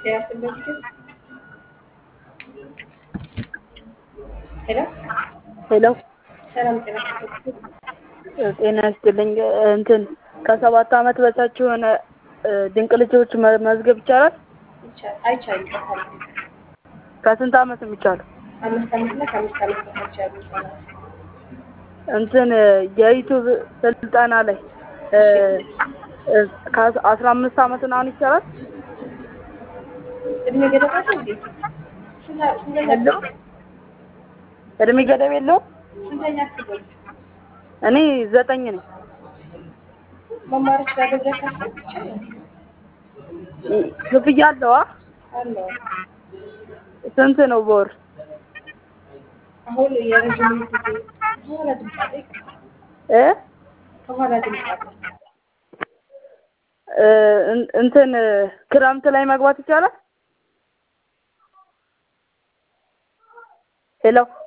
ያስተምሩት ሄሎ ሄሎ ሰላም ጤና ይስጥልኝ። ጤና ይስጥልኝ። እንትን ከ7 ዓመት በታች የሆነ ድንቅ ልጆች መዝገብ ይቻላል? አይቻልም። በታሪክ ከስንት ዓመት የሚቻለው? 5 ዓመትና ከ5 ዓመት በታች ያሉ ህጻናት እንትን የዩቲዩብ ስልጠና ላይ ከ15 ዓመት ምናምን ይቻላል? እድሜ ገደብ አለው እንዴ? ስንተኛ ክፍል? እድሜ ገደብ የለውም? ስንተኛ ክፍል? እኔ 9 ነኝ። መማር እችላለሁ ብለህ ካሰብክ ይቻላል። ክፍያ አለው? አለው። ስንት ነው በወር? አሁን የረጅም ጊዜ ከኋላ ድምፅ አለ። ከኋላ ድምፅ አለ። እንትን ክረምት ላይ መግባት ይቻላል? ሄሎ